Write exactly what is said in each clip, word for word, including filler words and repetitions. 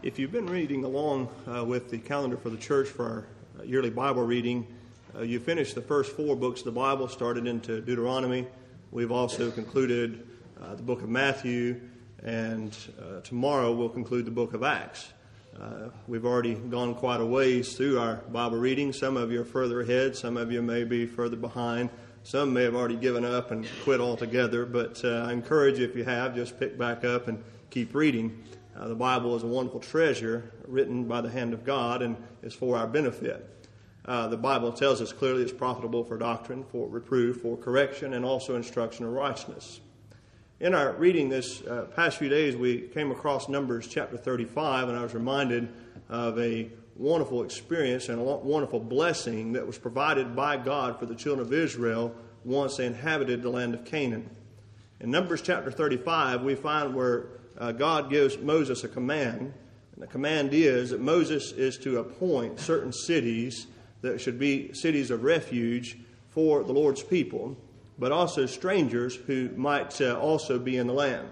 If you've been reading along uh, with the calendar for the church for our yearly Bible reading, uh, you finished the first four books of the Bible, started into Deuteronomy. We've also concluded uh, the book of Matthew, and uh, tomorrow we'll conclude the book of Acts. Uh, we've already gone quite a ways through our Bible reading. Some of you are further ahead, some of you may be further behind. Some may have already given up and quit altogether, but uh, I encourage you, if you have, just pick back up and keep reading. Uh, the Bible is a wonderful treasure written by the hand of God and is for our benefit. Uh, the Bible tells us clearly it's profitable for doctrine, for reproof, for correction, and also instruction of righteousness. In our reading this uh, past few days, we came across Numbers chapter thirty-five, and I was reminded of a wonderful experience and a wonderful blessing that was provided by God for the children of Israel once they inhabited the land of Canaan. In Numbers chapter thirty-five, we find where uh, God gives Moses a command, and the command is that Moses is to appoint certain cities that should be cities of refuge for the Lord's people, but also strangers who might uh, also be in the land.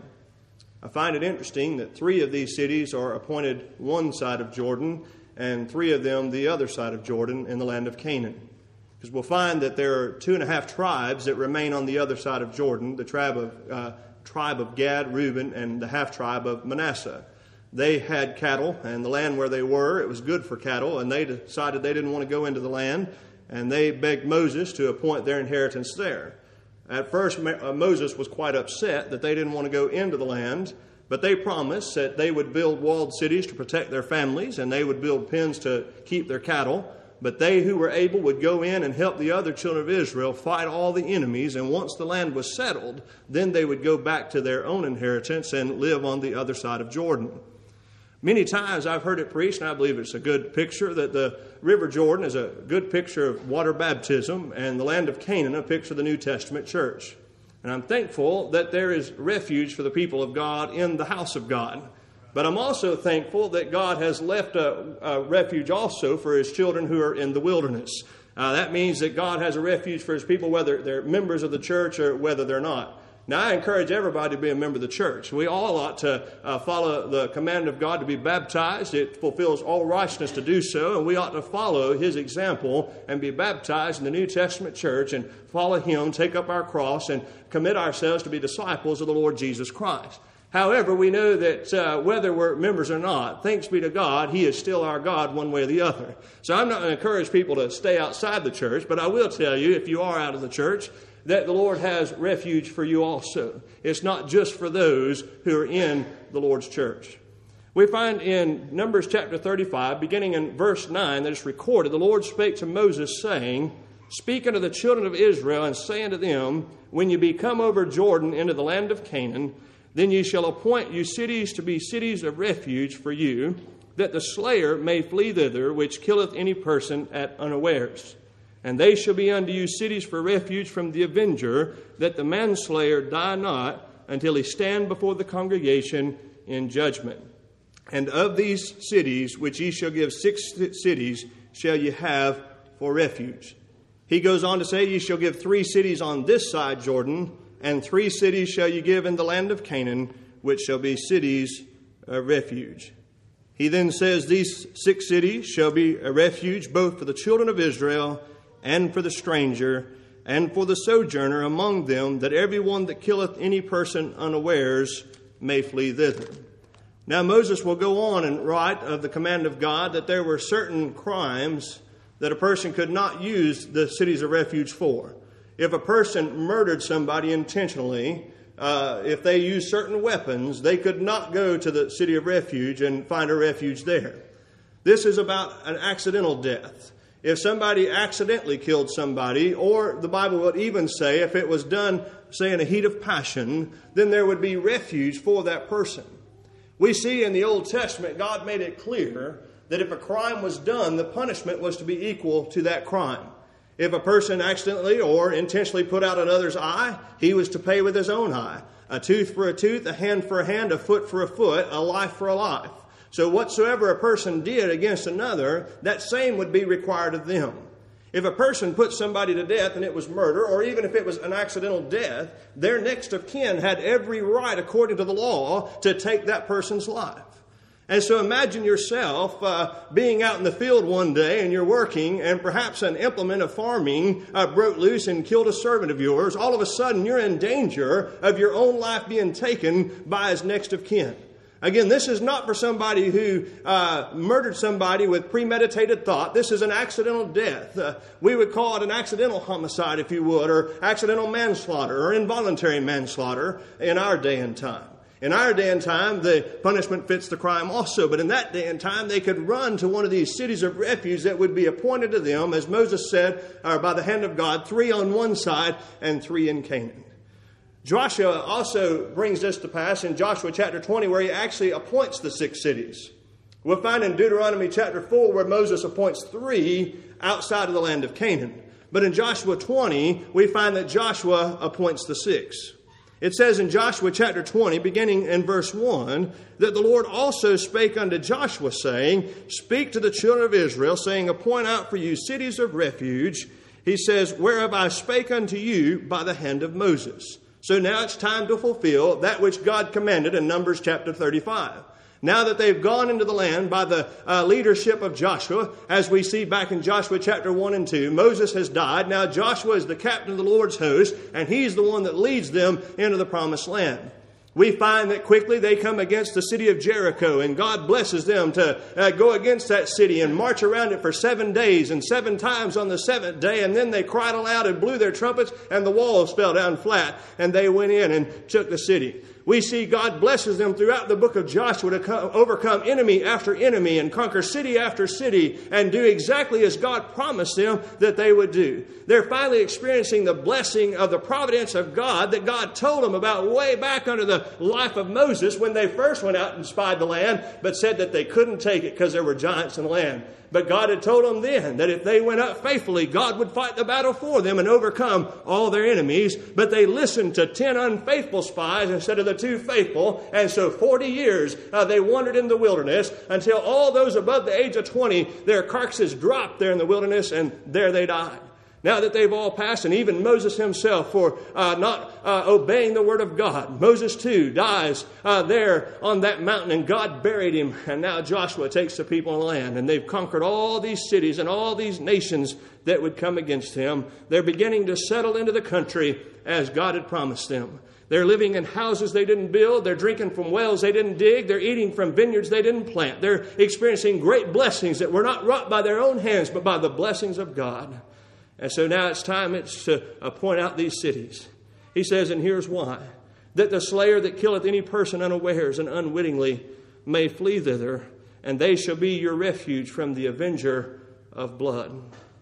I find it interesting that three of these cities are appointed one side of Jordan, and three of them the other side of Jordan in the land of Canaan. Because we'll find that there are two and a half tribes that remain on the other side of Jordan, the tribe of, uh, tribe of Gad, Reuben, and the half tribe of Manasseh. They had cattle, and the land where they were, it was good for cattle, and they decided they didn't want to go into the land, and they begged Moses to appoint their inheritance there. At first, Moses was quite upset that they didn't want to go into the land, but they promised that they would build walled cities to protect their families, and they would build pens to keep their cattle. But they who were able would go in and help the other children of Israel fight all the enemies, and once the land was settled, then they would go back to their own inheritance and live on the other side of Jordan. Many times I've heard it preached, and I believe it's a good picture, that the River Jordan is a good picture of water baptism, and the land of Canaan a picture of the New Testament church. And I'm thankful that there is refuge for the people of God in the house of God. But I'm also thankful that God has left a, a refuge also for His children who are in the wilderness. Uh, that means that God has a refuge for His people, whether they're members of the church or whether they're not. Now, I encourage everybody to be a member of the church. We all ought to uh, follow the command of God to be baptized. It fulfills all righteousness to do so, and we ought to follow His example and be baptized in the New Testament church and follow Him, take up our cross, and commit ourselves to be disciples of the Lord Jesus Christ. However, we know that uh, whether we're members or not, thanks be to God, He is still our God one way or the other. So I'm not going to encourage people to stay outside the church, but I will tell you, if you are out of the church, that the Lord has refuge for you also. It's not just for those who are in the Lord's church. We find in Numbers chapter thirty-five, beginning in verse nine, that it's recorded, the Lord spake to Moses, saying, Speak unto the children of Israel, and say unto them, When ye be come over Jordan into the land of Canaan, then ye shall appoint you cities to be cities of refuge for you, that the slayer may flee thither, which killeth any person at unawares. And they shall be unto you cities for refuge from the avenger, that the manslayer die not until he stand before the congregation in judgment. And of these cities, which ye shall give six cities, shall ye have for refuge. He goes on to say, Ye shall give three cities on this side Jordan, and three cities shall ye give in the land of Canaan, which shall be cities of refuge. He then says, These six cities shall be a refuge both for the children of Israel and for the stranger, and for the sojourner among them, that every one that killeth any person unawares may flee thither. Now Moses will go on and write of the command of God that there were certain crimes that a person could not use the cities of refuge for. If a person murdered somebody intentionally, uh, if they used certain weapons, they could not go to the city of refuge and find a refuge there. This is about an accidental death. If somebody accidentally killed somebody, or the Bible would even say if it was done, say, in a heat of passion, then there would be refuge for that person. We see in the Old Testament, God made it clear that if a crime was done, the punishment was to be equal to that crime. If a person accidentally or intentionally put out another's eye, he was to pay with his own eye. A tooth for a tooth, a hand for a hand, a foot for a foot, a life for a life. So whatsoever a person did against another, that same would be required of them. If a person put somebody to death and it was murder, or even if it was an accidental death, their next of kin had every right, according to the law, to take that person's life. And so imagine yourself uh, being out in the field one day and you're working and perhaps an implement of farming uh, broke loose and killed a servant of yours. All of a sudden you're in danger of your own life being taken by his next of kin. Again, this is not for somebody who uh, murdered somebody with premeditated thought. This is an accidental death. Uh, we would call it an accidental homicide, if you would, or accidental manslaughter or involuntary manslaughter in our day and time. In our day and time, the punishment fits the crime also. But in that day and time, they could run to one of these cities of refuge that would be appointed to them, as Moses said, uh, by the hand of God, three on one side and three in Canaan. Joshua also brings this to pass in Joshua chapter twenty, where he actually appoints the six cities. We'll find in Deuteronomy chapter four where Moses appoints three outside of the land of Canaan. But in Joshua twenty, we find that Joshua appoints the six. It says in Joshua chapter twenty, beginning in verse one, that the Lord also spake unto Joshua, saying, Speak to the children of Israel, saying, Appoint out for you cities of refuge. He says, Whereof I spake unto you by the hand of Moses. So now it's time to fulfill that which God commanded in Numbers chapter thirty-five. Now that they've gone into the land by the uh, leadership of Joshua, as we see back in Joshua chapter one and two, Moses has died. Now Joshua is the captain of the Lord's host, and he's the one that leads them into the promised land. We find that quickly they come against the city of Jericho, and God blesses them to uh, go against that city and march around it for seven days and seven times on the seventh day. And then they cried aloud and blew their trumpets, and the walls fell down flat, and they went in and took the city. We see God blesses them throughout the book of Joshua to come, overcome enemy after enemy and conquer city after city and do exactly as God promised them that they would do. They're finally experiencing the blessing of the providence of God that God told them about way back under the life of Moses when they first went out and spied the land, but said that they couldn't take it because there were giants in the land. But God had told them then that if they went up faithfully, God would fight the battle for them and overcome all their enemies. But they listened to ten unfaithful spies instead of the two faithful. And so forty years uh, they wandered in the wilderness until all those above the age of twenty, their carcasses dropped there in the wilderness, and there they died. Now that they've all passed, and even Moses himself for uh, not uh, obeying the word of God. Moses too dies uh, there on that mountain, and God buried him. And now Joshua takes the people in the land, and they've conquered all these cities and all these nations that would come against him. They're beginning to settle into the country as God had promised them. They're living in houses they didn't build. They're drinking from wells they didn't dig. They're eating from vineyards they didn't plant. They're experiencing great blessings that were not wrought by their own hands, but by the blessings of God. And so now it's time it's to point out these cities. He says, and here's why. That the slayer that killeth any person unawares and unwittingly may flee thither, and they shall be your refuge from the avenger of blood.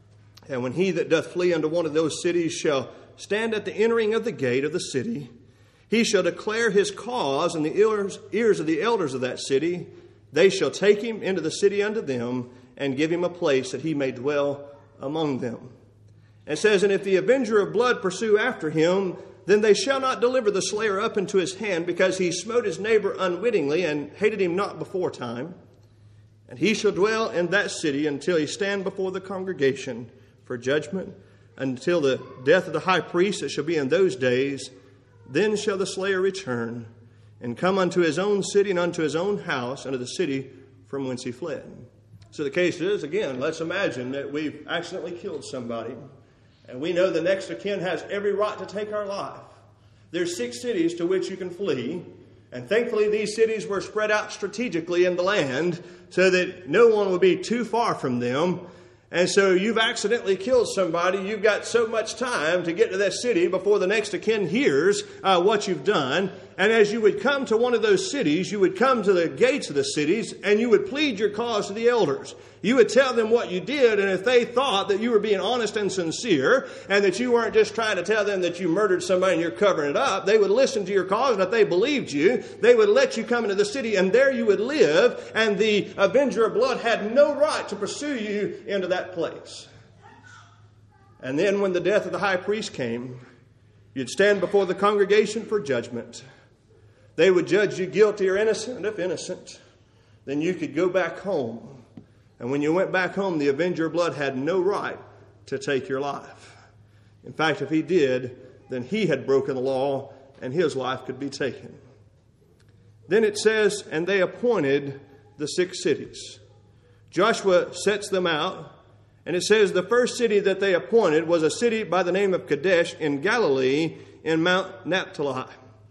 And when he that doth flee unto one of those cities shall stand at the entering of the gate of the city, he shall declare his cause in the ears, ears of the elders of that city. They shall take him into the city unto them, and give him a place that he may dwell among them. It says, and if the avenger of blood pursue after him, then they shall not deliver the slayer up into his hand, because he smote his neighbor unwittingly and hated him not before time. And he shall dwell in that city until he stand before the congregation for judgment, until the death of the high priest that shall be in those days. Then shall the slayer return and come unto his own city and unto his own house, unto the city from whence he fled. So the case is, again, let's imagine that we've accidentally killed somebody. And we know the next of kin has every right to take our life. There's six cities to which you can flee. And thankfully, these cities were spread out strategically in the land so that no one would be too far from them. And so you've accidentally killed somebody. You've got so much time to get to that city before the next of kin hears uh, what you've done. And as you would come to one of those cities, you would come to the gates of the cities and you would plead your cause to the elders. You would tell them what you did, and if they thought that you were being honest and sincere and that you weren't just trying to tell them that you murdered somebody and you're covering it up, they would listen to your cause, and if they believed you, they would let you come into the city, and there you would live, and the avenger of blood had no right to pursue you into that place. And then when the death of the high priest came, you'd stand before the congregation for judgment. They would judge you guilty or innocent, and if innocent, then you could go back home. And when you went back home, the avenger of blood had no right to take your life. In fact, if he did, then he had broken the law and his life could be taken. Then it says, and they appointed the six cities. Joshua sets them out, and it says the first city that they appointed was a city by the name of Kadesh in Galilee in Mount Naphtali.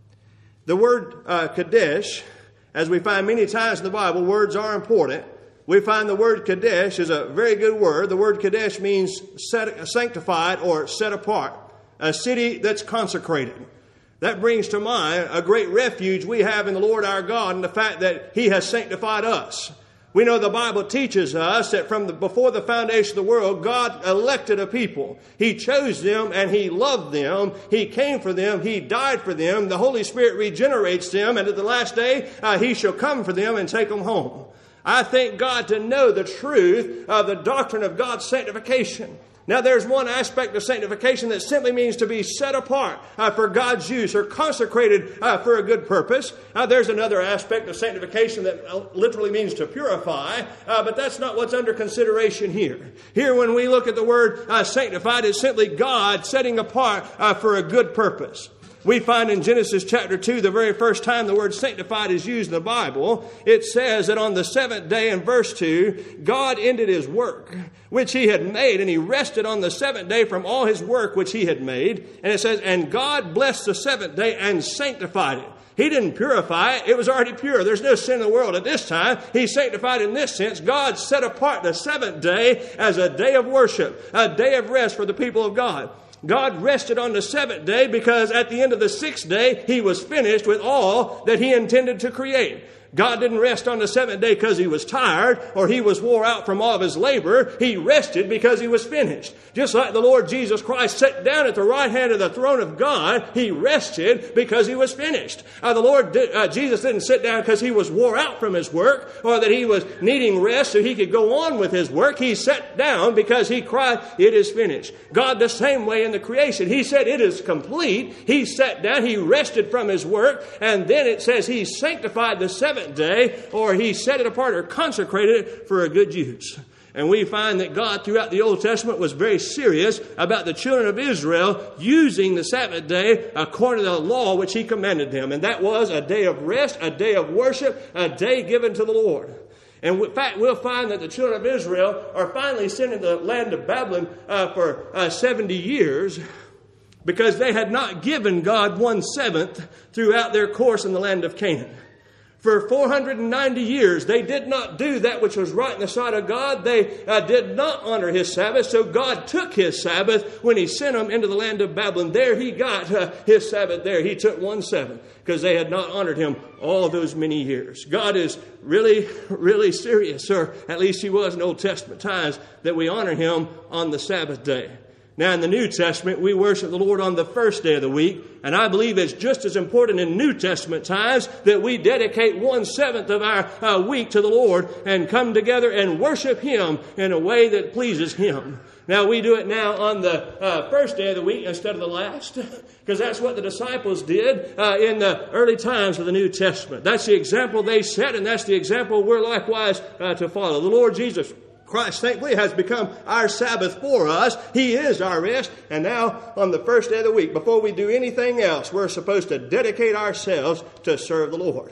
The word uh, Kadesh, as we find many times in the Bible, words are important. We find the word Kadesh is a very good word. The word Kadesh means set, sanctified or set apart, a city that's consecrated. That brings to mind a great refuge we have in the Lord our God and the fact that He has sanctified us. We know the Bible teaches us that from the, before the foundation of the world, God elected a people. He chose them and He loved them. He came for them. He died for them. The Holy Spirit regenerates them, and at the last day, uh, He shall come for them and take them home. I thank God to know the truth of the doctrine of God's sanctification. Now, there's one aspect of sanctification that simply means to be set apart uh, for God's use or consecrated uh, for a good purpose. Uh, there's another aspect of sanctification that uh, literally means to purify, uh, but that's not what's under consideration here. Here, when we look at the word uh, sanctified, it's simply God setting apart uh, for a good purpose. We find in Genesis chapter two, the very first time the word sanctified is used in the Bible, it says that on the seventh day in verse two, God ended His work, which He had made, and He rested on the seventh day from all His work which He had made. And it says, and God blessed the seventh day and sanctified it. He didn't purify it. It was already pure. There's no sin in the world at this time. He sanctified in this sense. God set apart the seventh day as a day of worship, a day of rest for the people of God. God rested on the seventh day because at the end of the sixth day, He was finished with all that He intended to create. God didn't rest on the seventh day because He was tired or He was wore out from all of His labor. He rested because He was finished. Just like the Lord Jesus Christ sat down at the right hand of the throne of God, He rested because He was finished. Uh, the Lord did, uh, Jesus didn't sit down because He was wore out from His work or that He was needing rest so He could go on with His work. He sat down because He cried, it is finished. God the same way in the creation. He said it is complete. He sat down. He rested from His work. And then it says He sanctified the seventh day, or He set it apart or consecrated it for a good use. And we find that God throughout the Old Testament was very serious about the children of Israel using the Sabbath day according to the law which He commanded them. And that was a day of rest, a day of worship, a day given to the Lord. And in fact, we'll find that the children of Israel are finally sent into the land of Babylon uh, for uh, seventy years because they had not given God one seventh throughout their course in the land of Canaan. For four hundred ninety years, they did not do that which was right in the sight of God. They uh, did not honor His Sabbath. So God took His Sabbath when He sent them into the land of Babylon. There He got uh, His Sabbath there. He took one seventh because they had not honored Him all those many years. God is really, really serious, or at least He was in Old Testament times, that we honor Him on the Sabbath day. Now, in the New Testament, we worship the Lord on the first day of the week, and I believe it's just as important in New Testament times that we dedicate one-seventh of our uh, week to the Lord and come together and worship Him in a way that pleases Him. Now, we do it now on the uh, first day of the week instead of the last, because that's what the disciples did uh, in the early times of the New Testament. That's the example they set, and that's the example we're likewise uh, to follow. The Lord Jesus Christ, thankfully, has become our Sabbath for us. He is our rest. And now, on the first day of the week, before we do anything else, we're supposed to dedicate ourselves to serve the Lord.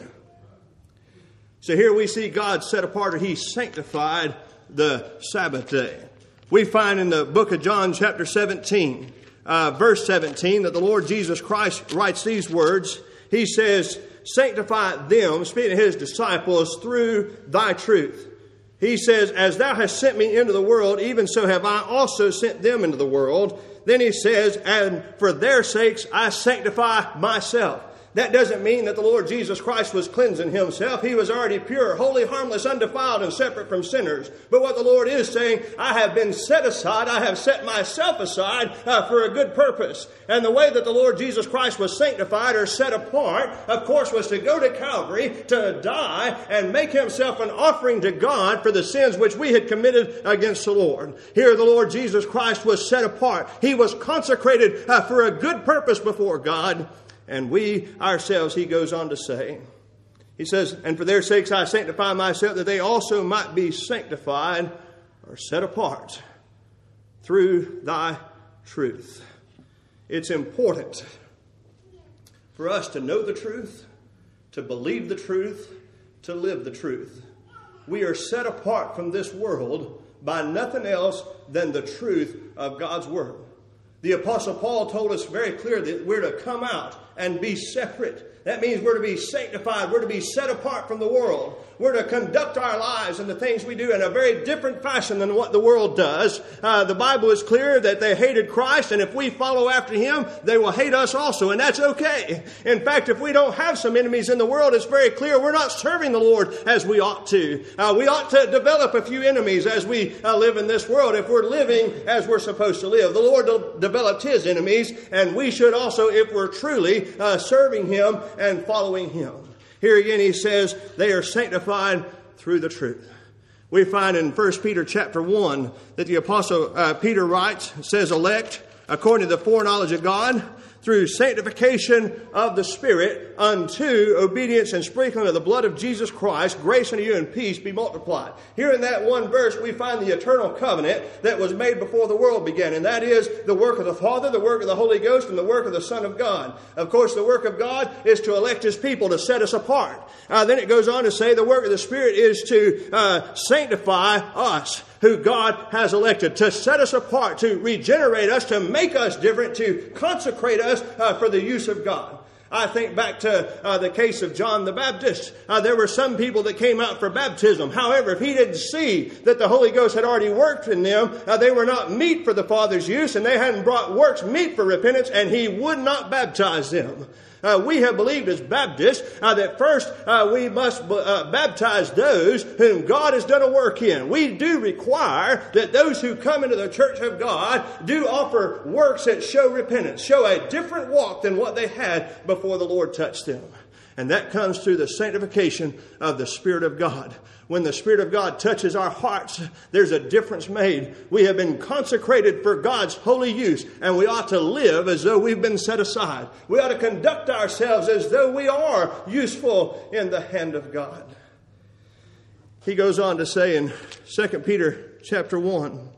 So here we see God set apart, or He sanctified the Sabbath day. We find in the book of John, chapter seventeen, uh, verse seventeen, that the Lord Jesus Christ writes these words. He says, sanctify them, speaking of His disciples, through Thy truth. He says, as Thou hast sent me into the world, even so have I also sent them into the world. Then He says, and for their sakes I sanctify myself. That doesn't mean that the Lord Jesus Christ was cleansing Himself. He was already pure, holy, harmless, undefiled, and separate from sinners. But what the Lord is saying, I have been set aside, I have set myself aside uh, for a good purpose. And the way that the Lord Jesus Christ was sanctified or set apart, of course, was to go to Calvary, to die, and make Himself an offering to God for the sins which we had committed against the Lord. Here the Lord Jesus Christ was set apart. He was consecrated uh, for a good purpose before God. And we ourselves, He goes on to say, He says, and for their sakes I sanctify myself, that they also might be sanctified or set apart through Thy truth. It's important for us to know the truth, to believe the truth, to live the truth. we are set apart from this world by nothing else than the truth of God's Word. The Apostle Paul told us very clearly that we're to come out and be separate. That means we're to be sanctified. We're to be set apart from the world. We're to conduct our lives and the things we do in a very different fashion than what the world does. Uh, the Bible is clear that they hated Christ, and if we follow after Him, they will hate us also, and that's okay. In fact, if we don't have some enemies in the world, it's very clear we're not serving the Lord as we ought to. Uh, we ought to develop a few enemies as we uh, live in this world if we're living as we're supposed to live. The Lord de- developed His enemies, and we should also, if we're truly uh, serving Him and following Him. Here again he says they are sanctified through the truth. We find in First Peter chapter one that the Apostle uh, Peter writes, says, elect according to the foreknowledge of God, through sanctification of the Spirit unto obedience and sprinkling of the blood of Jesus Christ, grace unto you and peace be multiplied. Here in that one verse we find the eternal covenant that was made before the world began, and that is the work of the Father, the work of the Holy Ghost, and the work of the Son of God. Of course, the work of God is to elect His people, to set us apart. Uh, then it goes on to say the work of the Spirit is to uh, sanctify us, who God has elected, to set us apart, to regenerate us, to make us different, to consecrate us uh, for the use of God. I think back to uh, the case of John the Baptist. Uh, there were some people that came out for baptism. However, if he didn't see that the Holy Ghost had already worked in them, uh, they were not meet for the Father's use, and they hadn't brought works meet for repentance, and he would not baptize them. Uh, we have believed as Baptists uh, that first uh, we must uh, baptize those whom God has done a work in. We do require that those who come into the church of God do offer works that show repentance, show a different walk than what they had before the Lord touched them. And that comes through the sanctification of the Spirit of God. When the Spirit of God touches our hearts, there's a difference made. We have been consecrated for God's holy use, and we ought to live as though we've been set aside. We ought to conduct ourselves as though we are useful in the hand of God. He goes on to say in Second Peter chapter one,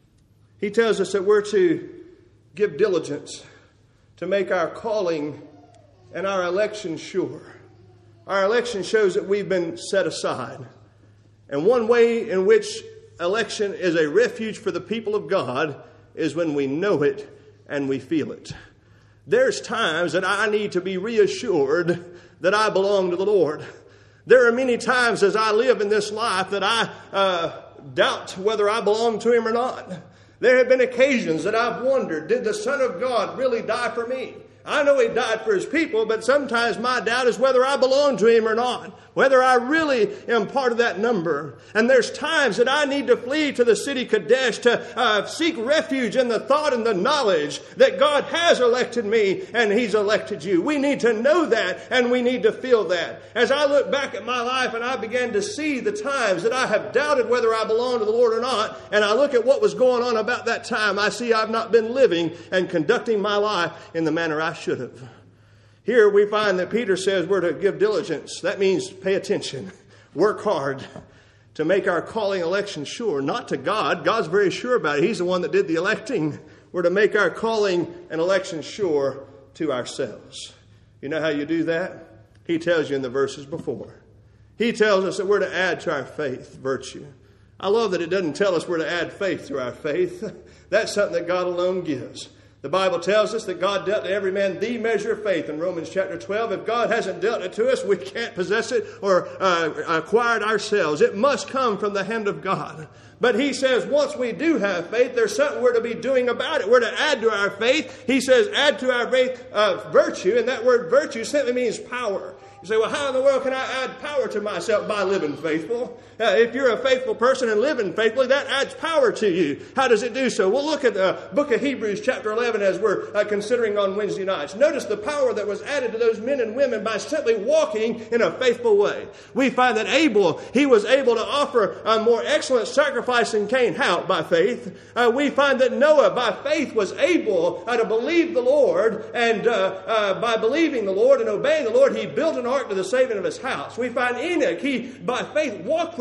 he tells us that we're to give diligence to make our calling and our election sure. Our election shows that we've been set aside. And one way in which election is a refuge for the people of God is when we know it and we feel it. There's times that I need to be reassured that I belong to the Lord. There are many times as I live in this life that I uh, doubt whether I belong to Him or not. There have been occasions that I've wondered, did the Son of God really die for me? I know He died for His people, but sometimes my doubt is whether I belong to Him or not, whether I really am part of that number. And there's times that I need to flee to the city Kadesh to uh, seek refuge in the thought and the knowledge that God has elected me and He's elected you. We need to know that, and we need to feel that. As I look back at my life and I began to see the times that I have doubted whether I belong to the Lord or not, and I look at what was going on about that time, I see I've not been living and conducting my life in the manner I should have. Here we find that Peter says we're to give diligence. That means pay attention, work hard to make our calling election sure. Not to God. God's very sure about it. He's the one that did the electing. We're to make our calling and election sure to ourselves. You know how you do that? He tells you in the verses before. He tells us that we're to add to our faith virtue. I love that it doesn't tell us we're to add faith to our faith. That's something that God alone gives. The Bible tells us that God dealt to every man the measure of faith in Romans chapter twelve. If God hasn't dealt it to us, we can't possess it or uh, acquire it ourselves. It must come from the hand of God. But He says once we do have faith, there's something we're to be doing about it. We're to add to our faith. He says add to our faith uh, virtue, and that word virtue simply means power. You say, well, how in the world can I add power to myself? By living faithful. Uh, if you're a faithful person and living faithfully, that adds power to you. How does it do so? Well, look at the book of Hebrews chapter eleven as we're uh, considering on Wednesday nights. Notice the power that was added to those men and women by simply walking in a faithful way. We find that Abel, he was able to offer a more excellent sacrifice than Cain. How? By faith. Uh, we find that Noah, by faith, was able uh, to believe the Lord, and uh, uh, by believing the Lord and obeying the Lord, he built an ark to the saving of his house. We find Enoch, he by faith walked with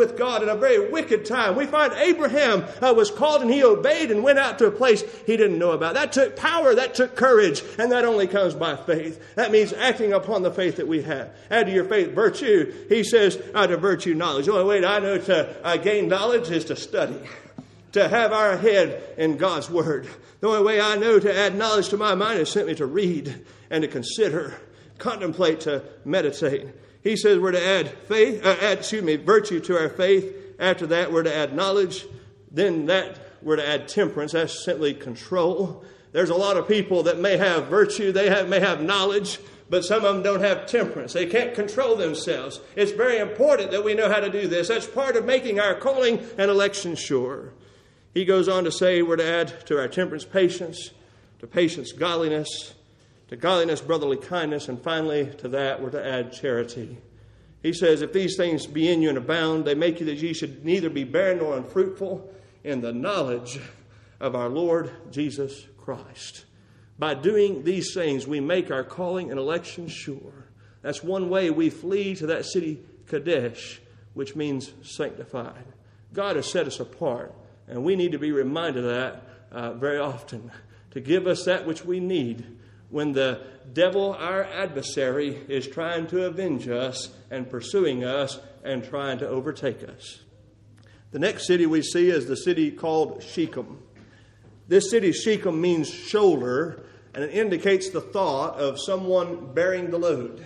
with God in a very wicked time. We find Abraham uh, was called and he obeyed and went out to a place he didn't know about. That took power, that took courage, and that only comes by faith. That means acting upon the faith that we have. Add to your faith virtue. He says, uh, to virtue knowledge. The only way I know to uh, gain knowledge is to study, to have our head in God's Word. The only way I know to add knowledge to my mind is simply to read and to consider, contemplate, to meditate. He says we're to add faith, uh, add, excuse me, virtue to our faith. After that, we're to add knowledge. Then that we're to add temperance. That's simply control. There's a lot of people that may have virtue, they have, may have knowledge, but some of them don't have temperance. They can't control themselves. It's very important that we know how to do this. That's part of making our calling and election sure. He goes on to say we're to add to our temperance patience, to patience godliness, to godliness brotherly kindness, and finally to that we're to add charity. He says, if these things be in you and abound, they make you that ye should neither be barren nor unfruitful in the knowledge of our Lord Jesus Christ. By doing these things, we make our calling and election sure. That's one way we flee to that city Kadesh, which means sanctified. God has set us apart. And we need to be reminded of that uh, very often, to give us that which we need when the devil, our adversary, is trying to avenge us and pursuing us and trying to overtake us. The next city we see is the city called Shechem. This city, Shechem, means shoulder, and it indicates the thought of someone bearing the load.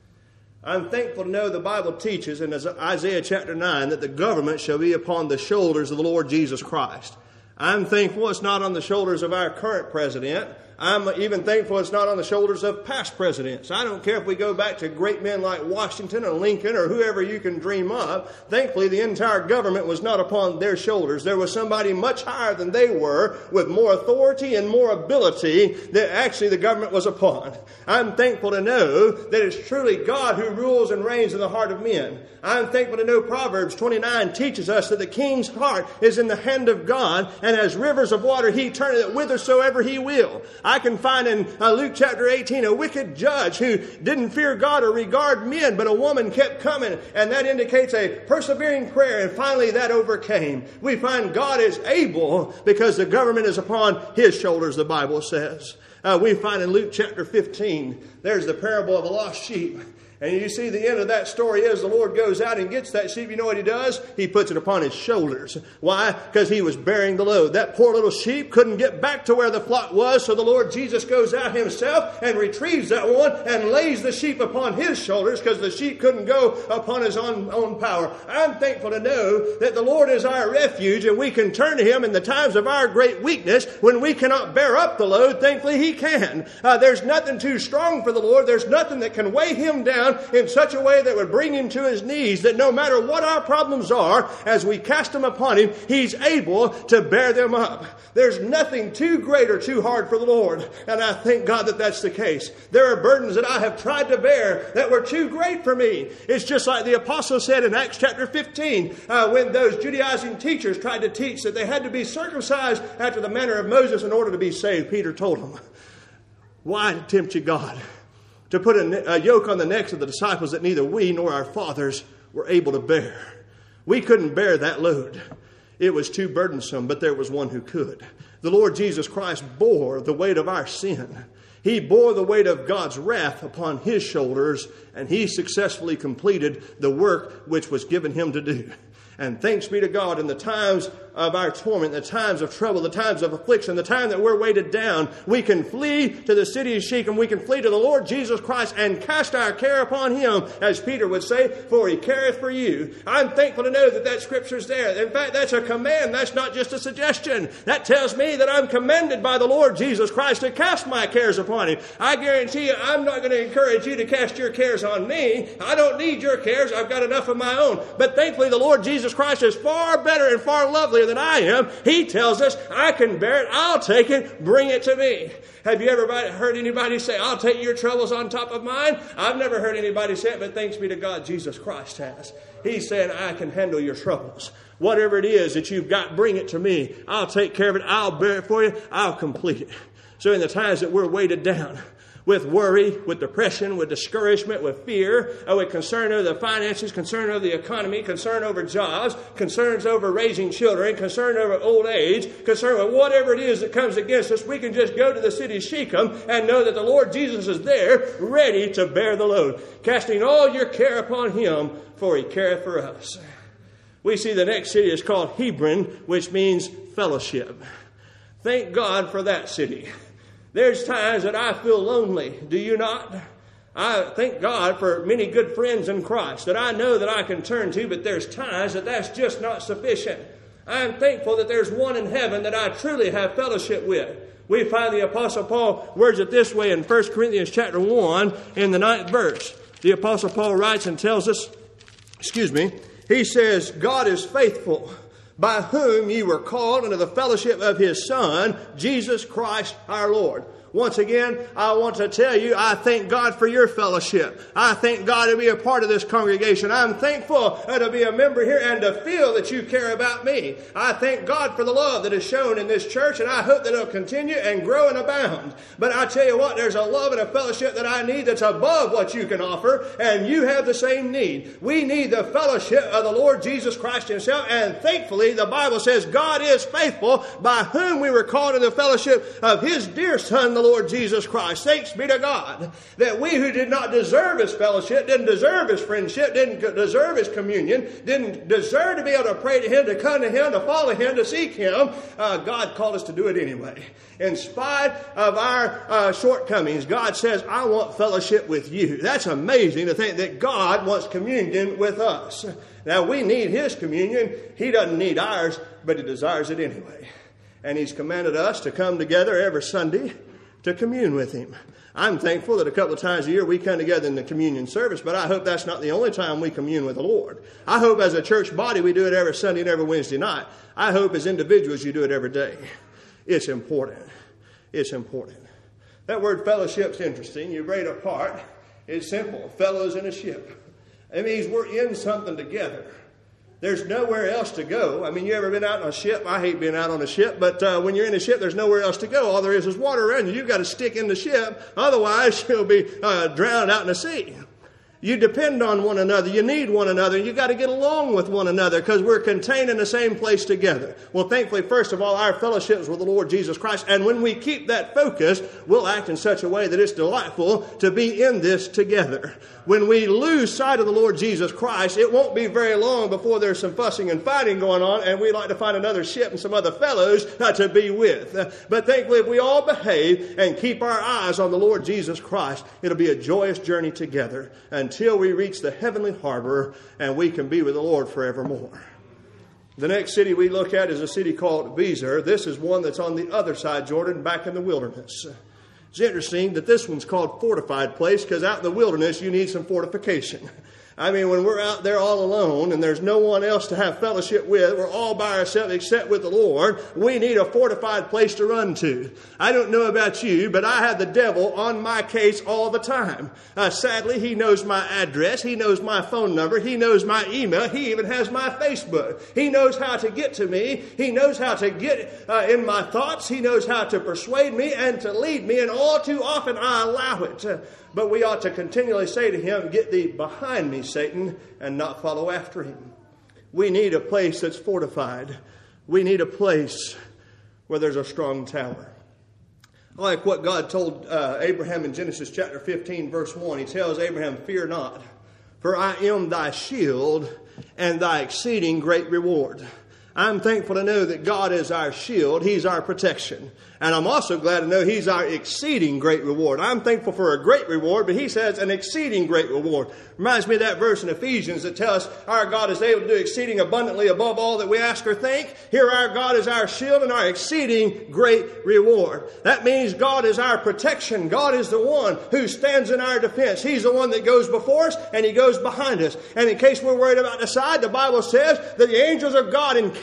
I'm thankful to know the Bible teaches in Isaiah chapter nine that the government shall be upon the shoulders of the Lord Jesus Christ. I'm thankful it's not on the shoulders of our current president. I'm even thankful it's not on the shoulders of past presidents. I don't care if we go back to great men like Washington or Lincoln or whoever you can dream of. Thankfully, the entire government was not upon their shoulders. There was somebody much higher than they were with more authority and more ability that actually the government was upon. I'm thankful to know that it's truly God who rules and reigns in the heart of men. I'm thankful to know Proverbs twenty-nine teaches us that the king's heart is in the hand of God, and as rivers of water he turneth it whithersoever he will. I can find in uh, Luke chapter eighteen a wicked judge who didn't fear God or regard men, but a woman kept coming, and that indicates a persevering prayer, and finally that overcame. We find God is able because the government is upon his shoulders, the Bible says. Uh, we find in Luke chapter fifteen, there's the parable of the lost sheep. And you see the end of that story is the Lord goes out and gets that sheep. You know what he does? He puts it upon his shoulders. Why? Because he was bearing the load. That poor little sheep couldn't get back to where the flock was. So the Lord Jesus goes out himself and retrieves that one and lays the sheep upon his shoulders because the sheep couldn't go upon his own, own power. I'm thankful to know that the Lord is our refuge and we can turn to him in the times of our great weakness. When we cannot bear up the load, thankfully he can. Uh, there's nothing too strong for the Lord. There's nothing that can weigh him down in such a way that would bring him to his knees, that no matter what our problems are, as we cast them upon him, he's able to bear them up. There's nothing too great or too hard for the Lord. And I thank God that that's the case. There are burdens that I have tried to bear that were too great for me. It's just like the apostle said in Acts chapter fifteen, uh, when those Judaizing teachers tried to teach that they had to be circumcised after the manner of Moses in order to be saved. Peter told them, why tempt you God to put a, a yoke on the necks of the disciples that neither we nor our fathers were able to bear? We couldn't bear that load. It was too burdensome, but there was one who could. The Lord Jesus Christ bore the weight of our sin. He bore the weight of God's wrath upon his shoulders, and he successfully completed the work which was given him to do. And thanks be to God, in the times of our torment, the times of trouble, the times of affliction, the time that we're weighted down, we can flee to the city of Shechem. We can flee to the Lord Jesus Christ and cast our care upon him, as Peter would say, for he careth for you. I'm thankful to know that that scripture's there. In fact, that's a command. That's not just a suggestion. That tells me that I'm commanded by the Lord Jesus Christ to cast my cares upon him. I guarantee you, I'm not going to encourage you to cast your cares on me. I don't need your cares. I've got enough of my own. But thankfully, the Lord Jesus Christ is far better and far lovelier than I am. He tells us, I can bear it. I'll take it. Bring it to me. Have you ever heard anybody say, I'll take your troubles on top of mine? I've never heard anybody say it, but thanks be to God, Jesus Christ has. He's saying, I can handle your troubles. Whatever it is that you've got, bring it to me. I'll take care of it. I'll bear it for you. I'll complete it. So in the times that we're weighted down, with worry, with depression, with discouragement, with fear, uh, with concern over the finances, concern over the economy, concern over jobs, concerns over raising children, concern over old age, concern with whatever it is that comes against us, we can just go to the city of Shechem and know that the Lord Jesus is there, ready to bear the load, casting all your care upon him, for he careth for us. We see the next city is called Hebron, which means fellowship. Thank God for that city. There's times that I feel lonely. Do you not? I thank God for many good friends in Christ that I know that I can turn to, but there's times that that's just not sufficient. I'm thankful that there's one in heaven that I truly have fellowship with. We find the Apostle Paul words it this way in First Corinthians chapter one in the ninth verse. The Apostle Paul writes and tells us, excuse me, he says, God is faithful, by whom ye were called unto the fellowship of his Son, Jesus Christ our Lord. Once again, I want to tell you, I thank God for your fellowship. I thank God to be a part of this congregation. I'm thankful to be a member here and to feel that you care about me. I thank God for the love that is shown in this church, and I hope that it'll continue and grow and abound. But I tell you what, there's a love and a fellowship that I need that's above what you can offer, and you have the same need. We need the fellowship of the Lord Jesus Christ himself, and thankfully the Bible says God is faithful, by whom we were called to the fellowship of his dear Son, the Lord Jesus Christ. Thanks be to God that we who did not deserve his fellowship, didn't deserve his friendship, didn't deserve his communion, didn't deserve to be able to pray to him, to come to him, to follow him, to seek him, uh, God called us to do it anyway. In spite of our uh, shortcomings, God says, I want fellowship with you. That's amazing to think that God wants communion with us. Now, we need his communion. He doesn't need ours, but he desires it anyway. And he's commanded us to come together every Sunday to commune with him. I'm thankful that a couple of times a year we come together in the communion service, but I hope that's not the only time we commune with the Lord. I hope as a church body we do it every Sunday and every Wednesday night. I hope as individuals you do it every day. It's important. It's important. That word fellowship's interesting. You break it apart. It's simple. Fellows in a ship. It means we're in something together. There's nowhere else to go. I mean, you ever been out on a ship? I hate being out on a ship, but uh, when you're in a ship, there's nowhere else to go. All there is is water around you. You've got to stick in the ship. Otherwise, you'll be uh, drowned out in the sea. You depend on one another. You need one another. You got to get along with one another because we're contained in the same place together. Well, thankfully, first of all, our fellowship is with the Lord Jesus Christ. And when we keep that focus, we'll act in such a way that it's delightful to be in this together. When we lose sight of the Lord Jesus Christ, it won't be very long before there's some fussing and fighting going on, and we'd like to find another ship and some other fellows uh, to be with. Uh, but thankfully, if we all behave and keep our eyes on the Lord Jesus Christ, it'll be a joyous journey together until we reach the heavenly harbor and we can be with the Lord forevermore. The next city we look at is a city called Bezer. This is one that's on the other side, Jordan, back in the wilderness. It's interesting that this one's called fortified place because out in the wilderness you need some fortification. I mean, when we're out there all alone and there's no one else to have fellowship with, we're all by ourselves except with the Lord, we need a fortified place to run to. I don't know about you, but I have the devil on my case all the time. Uh, sadly, he knows my address. He knows my phone number. He knows my email. He even has my Facebook. He knows how to get to me. He knows how to get uh, in my thoughts. He knows how to persuade me and to lead me, and all too often I allow it. Uh, But we ought to continually say to him, get thee behind me, Satan, and not follow after him. We need a place that's fortified. We need a place where there's a strong tower. I like what God told uh, Abraham in Genesis chapter fifteen, verse one. He tells Abraham, fear not, for I am thy shield and thy exceeding great reward. I'm thankful to know that God is our shield. He's our protection. And I'm also glad to know he's our exceeding great reward. I'm thankful for a great reward, but he says an exceeding great reward. Reminds me of that verse in Ephesians that tells us our God is able to do exceeding abundantly above all that we ask or think. Here our God is our shield and our exceeding great reward. That means God is our protection. God is the one who stands in our defense. He's the one that goes before us and he goes behind us. And in case we're worried about the side, the Bible says that the angels of God encamp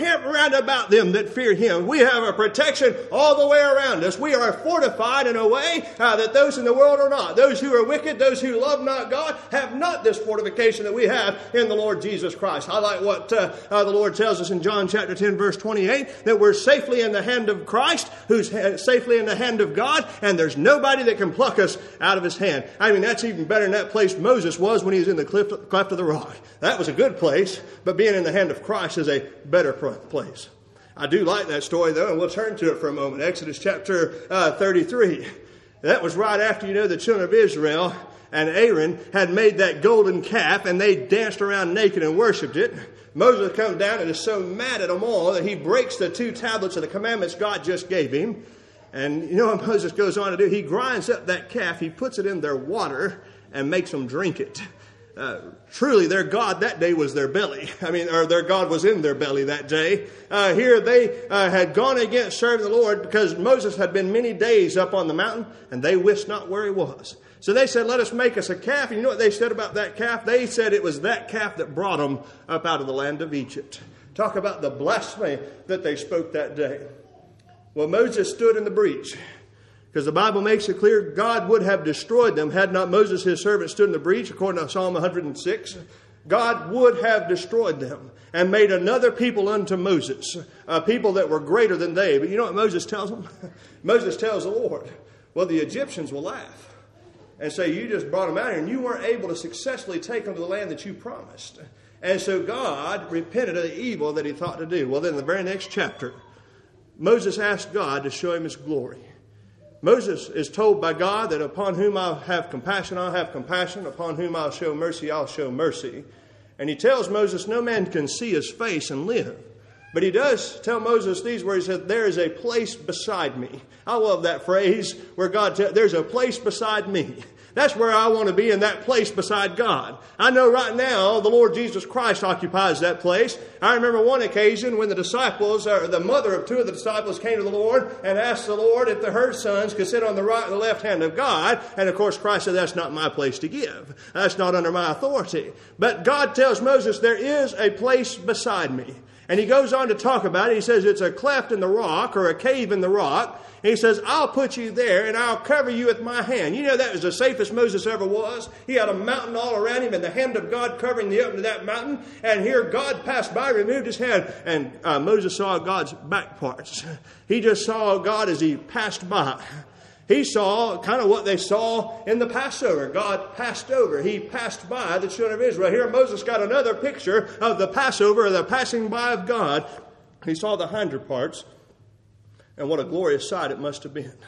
encamp round about them that fear him. We have a protection all the way around us. We are fortified in a way uh, that those in the world are not. Those who are wicked, those who love not God, have not this fortification that we have in the Lord Jesus Christ. I like what uh, uh, the Lord tells us in John chapter ten, verse twenty-eight, that we're safely in the hand of Christ, who's ha- safely in the hand of God, and there's nobody that can pluck us out of his hand. I mean, that's even better than that place Moses was when he was in the cliff, cleft of the rock. That was a good place, but being in the hand of Christ is a better place. I do like that story, though, and we'll turn to it for a moment. Exodus chapter uh, thirty-three. That was right after, you know, the children of Israel and Aaron had made that golden calf, and they danced around naked and worshipped it. Moses comes down and is so mad at them all that he breaks the two tablets of the commandments God just gave him. And you know what Moses goes on to do? He grinds up that calf, he puts it in their water, and makes them drink it. Uh, truly, their God that day was their belly. I mean, or their God was in their belly that day. Uh, here they uh, had gone against serving the Lord because Moses had been many days up on the mountain, and they wist not where he was. So they said, let us make us a calf. And you know what they said about that calf? They said it was that calf that brought them up out of the land of Egypt. Talk about the blasphemy that they spoke that day. Well, Moses stood in the breach, because the Bible makes it clear God would have destroyed them had not Moses, his servant, stood in the breach, according to Psalm one hundred six. God would have destroyed them and made another people unto Moses, a people that were greater than they. But you know what Moses tells them? Moses tells the Lord, well, the Egyptians will laugh and say, you just brought them out here and you weren't able to successfully take them to the land that you promised. And so God repented of the evil that he thought to do. Well, then in the very next chapter, Moses asked God to show him his glory. Moses is told by God that upon whom I'll have compassion, I'll have compassion. Upon whom I'll show mercy, I'll show mercy. And he tells Moses, no man can see his face and live. But he does tell Moses these words. He said, there is a place beside me. I love that phrase where God tells, there's a place beside me. That's where I want to be, in that place beside God. I know right now the Lord Jesus Christ occupies that place. I remember one occasion when the disciples, or the mother of two of the disciples, came to the Lord and asked the Lord if the her sons could sit on the right and the left hand of God. And of course Christ said, that's not my place to give. That's not under my authority. But God tells Moses, there is a place beside me. And he goes on to talk about it. He says it's a cleft in the rock, or a cave in the rock. And he says, I'll put you there and I'll cover you with my hand. You know, that was the safest Moses ever was. He had a mountain all around him and the hand of God covering the up to that mountain. And here God passed by, removed his hand, and uh, Moses saw God's back parts. He just saw God as he passed by. He saw kind of what they saw in the Passover. God passed over. He passed by the children of Israel. Here Moses got another picture of the Passover, or the passing by of God. He saw the hinder parts. And what a glorious sight it must have been.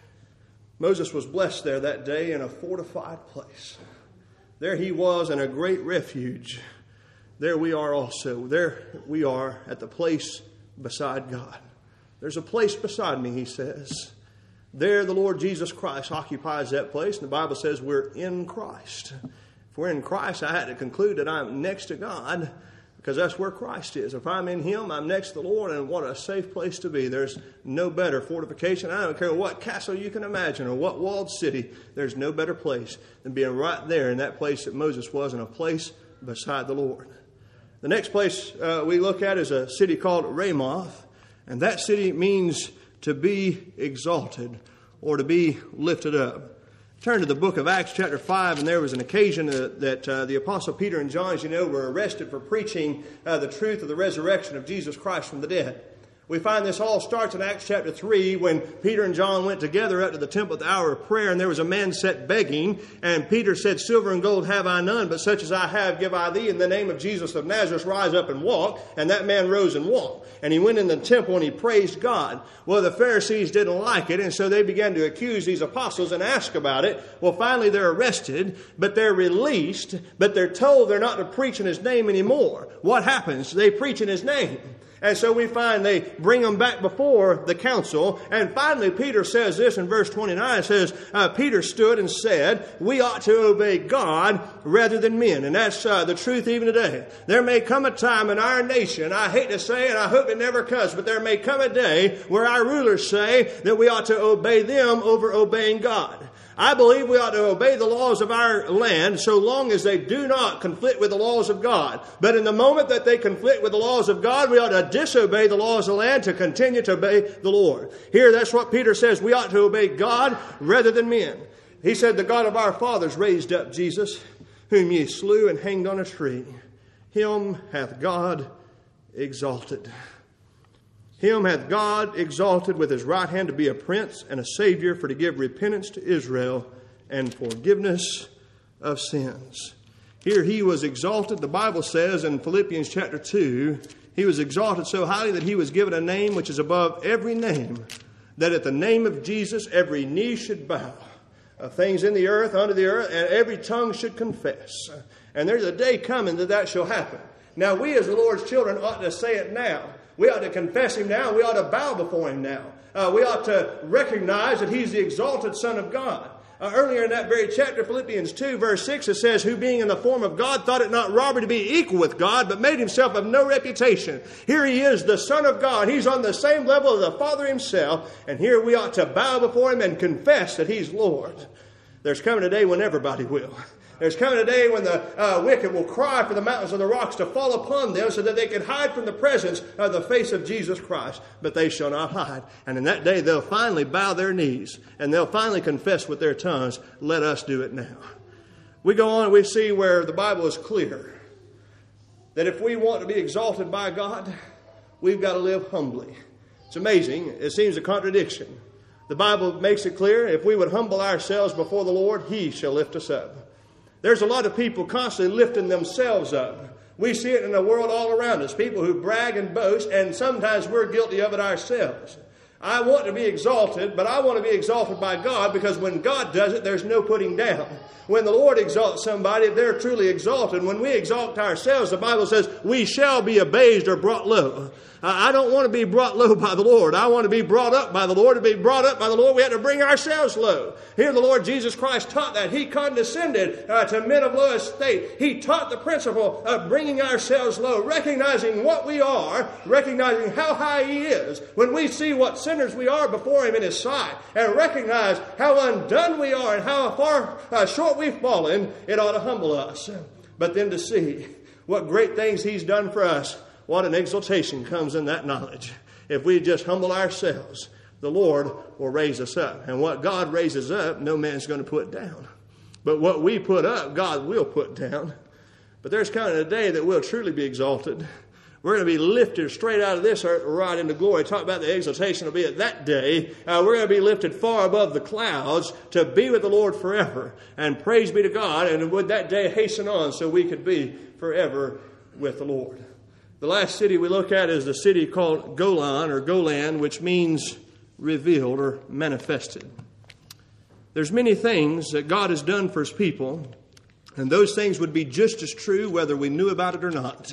Moses was blessed there that day in a fortified place. There he was in a great refuge. There we are also. There we are at the place beside God. There's a place beside me, he says. There the Lord Jesus Christ occupies that place. And the Bible says we're in Christ. If we're in Christ, I had to conclude that I'm next to God, because that's where Christ is. If I'm in him, I'm next to the Lord, and what a safe place to be. There's no better fortification. I don't care what castle you can imagine or what walled city. There's no better place than being right there in that place that Moses was, in a place beside the Lord. The next place uh, we look at is a city called Ramoth, and that city means to be exalted or to be lifted up. Turn to the book of Acts chapter five, and there was an occasion uh, that uh, the Apostle Peter and John, as you know, were arrested for preaching uh, the truth of the resurrection of Jesus Christ from the dead. We find this all starts in Acts chapter three, when Peter and John went together up to the temple at the hour of prayer, and there was a man set begging, and Peter said, silver and gold have I none, but such as I have give I thee. In the name of Jesus of Nazareth, rise up and walk. And that man rose and walked. And he went in the temple and he praised God. Well, the Pharisees didn't like it, and so they began to accuse these apostles and ask about it. Well, finally they're arrested, but they're released, but they're told they're not to preach in his name anymore. What happens? They preach in his name. And so we find they bring them back before the council. And finally, Peter says this in verse twenty-nine. It says, uh, Peter stood and said, we ought to obey God rather than men. And that's uh, the truth even today. There may come a time in our nation, I hate to say it, I hope it never comes, but there may come a day where our rulers say that we ought to obey them over obeying God. I believe we ought to obey the laws of our land so long as they do not conflict with the laws of God. But in the moment that they conflict with the laws of God, we ought to disobey the laws of the land to continue to obey the Lord. Here, that's what Peter says. We ought to obey God rather than men. He said, the God of our fathers raised up Jesus, whom ye slew and hanged on a tree. Him hath God exalted. Him hath God exalted with his right hand to be a prince and a savior, for to give repentance to Israel and forgiveness of sins. Here he was exalted. The Bible says in Philippians chapter two, he was exalted so highly that he was given a name which is above every name, that at the name of Jesus every knee should bow, of things in the earth, under the earth, and every tongue should confess. And there's a day coming that that shall happen. Now we as the Lord's children ought to say it now. We ought to confess him now. We ought to bow before him now. Uh, we ought to recognize that he's the exalted Son of God. Uh, earlier in that very chapter, Philippians two, verse six, it says, who being in the form of God thought it not robbery to be equal with God, but made himself of no reputation. Here he is, the Son of God. He's on the same level as the Father himself. And here we ought to bow before him and confess that he's Lord. There's coming a day when everybody will. There's coming a day when the uh, wicked will cry for the mountains and the rocks to fall upon them so that they can hide from the presence of the face of Jesus Christ. But they shall not hide. And in that day they'll finally bow their knees and they'll finally confess with their tongues, let us do it now. We go on and we see where the Bible is clear that if we want to be exalted by God, we've got to live humbly. It's amazing. It seems a contradiction. The Bible makes it clear, if we would humble ourselves before the Lord, he shall lift us up. There's a lot of people constantly lifting themselves up. We see it in the world all around us. People who brag and boast, and sometimes we're guilty of it ourselves. I want to be exalted, but I want to be exalted by God, because when God does it, there's no putting down. When the Lord exalts somebody, they're truly exalted. When we exalt ourselves, the Bible says, we shall be abased or brought low. I don't want to be brought low by the Lord. I want to be brought up by the Lord. To be brought up by the Lord, we have to bring ourselves low. Here the Lord Jesus Christ taught that. He condescended uh, to men of low estate. He taught the principle of bringing ourselves low, recognizing what we are, recognizing how high he is. When we see what sinners we are before him in his sight, and recognize how undone we are and how far uh, short we've fallen, it ought to humble us. But then to see what great things he's done for us, what an exaltation comes in that knowledge. If we just humble ourselves, the Lord will raise us up. And what God raises up, no man's going to put down. But what we put up, God will put down. But there's coming a day that we'll truly be exalted. We're going to be lifted straight out of this earth right into glory. Talk about the exaltation will be at that day. Uh, we're going to be lifted far above the clouds to be with the Lord forever. And praise be to God. And would that day hasten on so we could be forever with the Lord. The last city we look at is the city called Golan or Golan, which means revealed or manifested. There's many things that God has done for his people, and those things would be just as true whether we knew about it or not.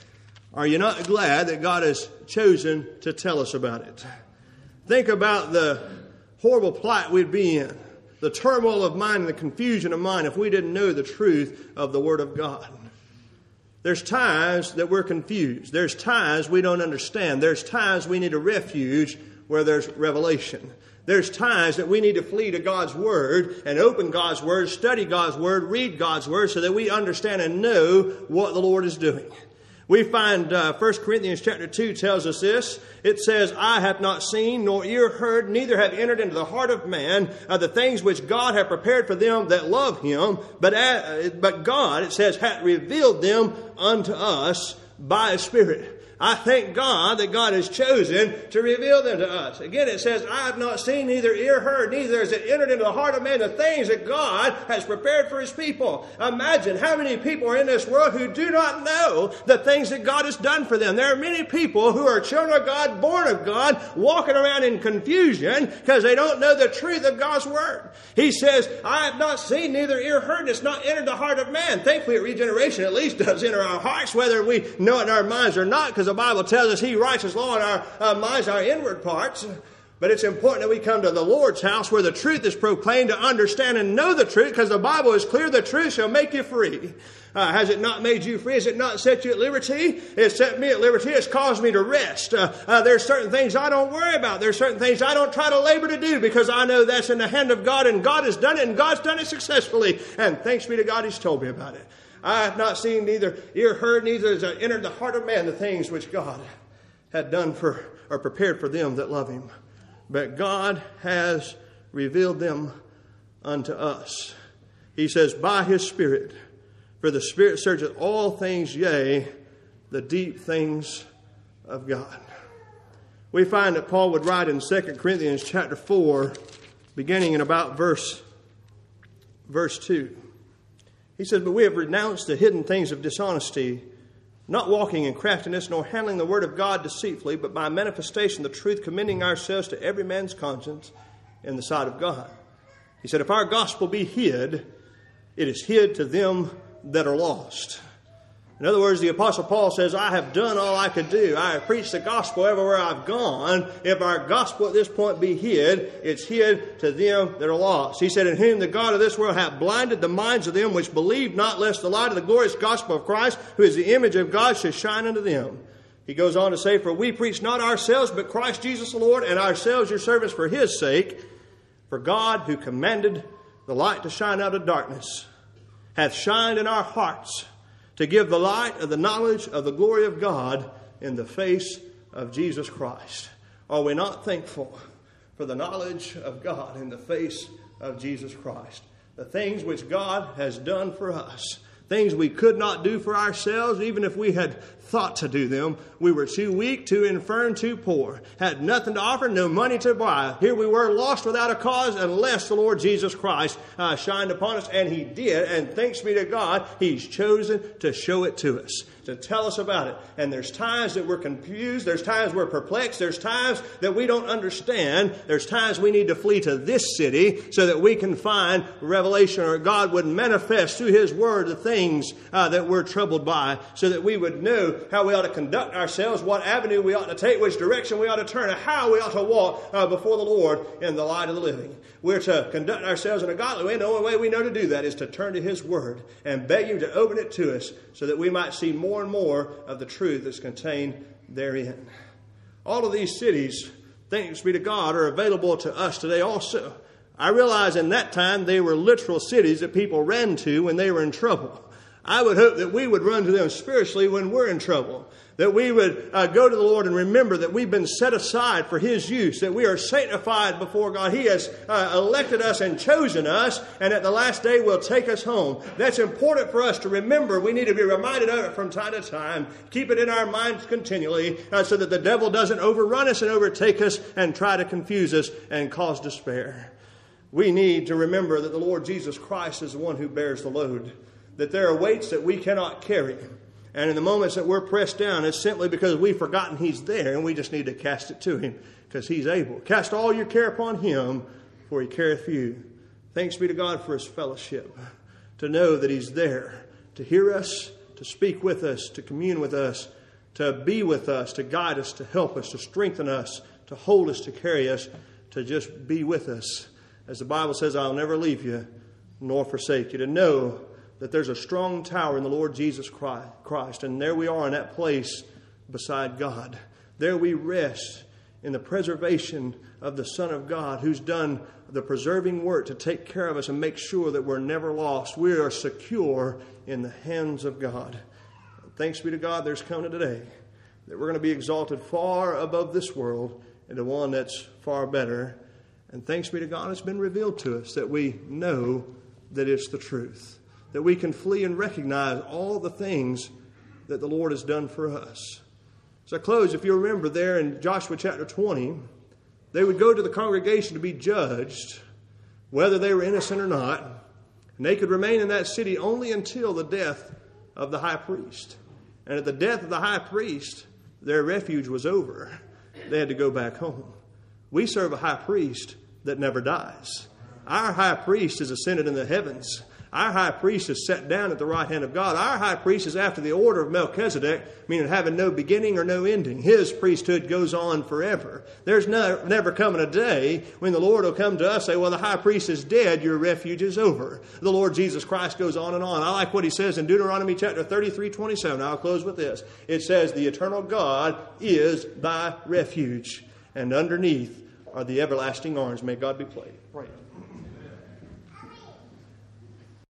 Are you not glad that God has chosen to tell us about it? Think about the horrible plight we'd be in, the turmoil of mind and the confusion of mind if we didn't know the truth of the Word of God. There's times that we're confused. There's times we don't understand. There's times we need a refuge where there's revelation. There's times that we need to flee to God's Word and open God's Word, study God's Word, read God's Word so that we understand and know what the Lord is doing. We find uh, First Corinthians chapter two tells us this. It says, eye hath not seen, nor ear heard, neither have entered into the heart of man uh, the things which God hath prepared for them that love him. But, uh, but God, it says, hath revealed them unto us by his Spirit. I thank God that God has chosen to reveal them to us. Again, it says, I have not seen, neither ear heard, neither has it entered into the heart of man the things that God has prepared for his people. Imagine how many people are in this world who do not know the things that God has done for them. There are many people who are children of God, born of God, walking around in confusion because they don't know the truth of God's Word. He says, I have not seen, neither ear heard, it's not entered the heart of man. Thankfully, regeneration at least does enter our hearts, whether we know it in our minds or not, because the Bible tells us he writes his law in our uh, minds, our inward parts. But it's important that we come to the Lord's house where the truth is proclaimed, to understand and know the truth, because the Bible is clear, the truth shall make you free. Uh, has it not made you free? Has it not set you at liberty? It's set me at liberty. It's caused me to rest. Uh, uh, there's certain things I don't worry about. There's certain things I don't try to labor to do, because I know that's in the hand of God, and God has done it, and God's done it successfully. And thanks be to God, He's told me about it. I have not seen, neither ear heard, neither has it entered the heart of man the things which God had done for, or prepared for them that love Him. But God has revealed them unto us. He says, by His Spirit, for the Spirit searcheth all things, yea, the deep things of God. We find that Paul would write in Second Corinthians chapter four, beginning in about verse, verse two. He says, but we have renounced the hidden things of dishonesty, not walking in craftiness, nor handling the word of God deceitfully, but by manifestation the truth, commending ourselves to every man's conscience in the sight of God. He said, if our gospel be hid, it is hid to them that are lost. In other words, the Apostle Paul says, I have done all I could do. I have preached the gospel everywhere I've gone. If our gospel at this point be hid, it's hid to them that are lost. He said, in whom the God of this world hath blinded the minds of them which believe not, lest the light of the glorious gospel of Christ, who is the image of God, should shine unto them. He goes on to say, for we preach not ourselves, but Christ Jesus the Lord, and ourselves your servants for His sake. For God, who commanded the light to shine out of darkness, hath shined in our hearts, to give the light of the knowledge of the glory of God in the face of Jesus Christ. Are we not thankful for the knowledge of God in the face of Jesus Christ? The things which God has done for us, things we could not do for ourselves, even if we had thought to do them. We were too weak, too infirm, too poor, had nothing to offer, no money to buy. Here we were, lost without a cause, unless the Lord Jesus Christ uh, shined upon us, and He did. And thanks be to God, He's chosen to show it to us, to tell us about it. And there's times that we're confused. There's times we're perplexed. There's times that we don't understand. There's times we need to flee to this city so that we can find revelation, or God would manifest through His Word the things uh, that we're troubled by, so that we would know how we ought to conduct ourselves, what avenue we ought to take, which direction we ought to turn, and how we ought to walk uh, before the Lord in the light of the living. We're to conduct ourselves in a godly way, and the only way we know to do that is to turn to His Word and beg Him to open it to us, so that we might see more and more of the truth that's contained therein. All of these cities, thanks be to God, are available to us today also. I realize in that time they were literal cities that people ran to when they were in trouble. I would hope that we would run to them spiritually when we're in trouble. That we would uh, go to the Lord and remember that we've been set aside for His use. That we are sanctified before God. He has uh, elected us and chosen us. And at the last day will take us home. That's important for us to remember. We need to be reminded of it from time to time. Keep it in our minds continually uh, so that the devil doesn't overrun us and overtake us and try to confuse us and cause despair. We need to remember that the Lord Jesus Christ is the one who bears the load. That there are weights that we cannot carry. And in the moments that we're pressed down, it's simply because we've forgotten He's there, and we just need to cast it to Him, because He's able. Cast all your care upon Him, for He careth for you. Thanks be to God for His fellowship. To know that He's there, to hear us, to speak with us, to commune with us, to be with us, to guide us, to help us, to strengthen us, to hold us, to carry us, to just be with us. As the Bible says, I'll never leave you nor forsake you. To know that there's a strong tower in the Lord Jesus Christ. And there we are in that place beside God. There we rest in the preservation of the Son of God, who's done the preserving work to take care of us and make sure that we're never lost. We are secure in the hands of God. Thanks be to God, there's coming today that we're going to be exalted far above this world into one that's far better. And thanks be to God, it's been revealed to us that we know that it's the truth. That we can flee and recognize all the things that the Lord has done for us. So I close, if you remember there in Joshua chapter twenty, they would go to the congregation to be judged, whether they were innocent or not. And they could remain in that city only until the death of the high priest. And at the death of the high priest, their refuge was over. They had to go back home. We serve a high priest that never dies. Our high priest is ascended in the heavens. Our high priest is set down at the right hand of God. Our high priest is after the order of Melchizedek, meaning having no beginning or no ending. His priesthood goes on forever. There's no, never coming a day when the Lord will come to us and say, well, the high priest is dead, your refuge is over. The Lord Jesus Christ goes on and on. I like what he says in Deuteronomy chapter thirty-three twenty-seven. I'll close with this. It says, the eternal God is thy refuge, and underneath are the everlasting arms. May God be praised.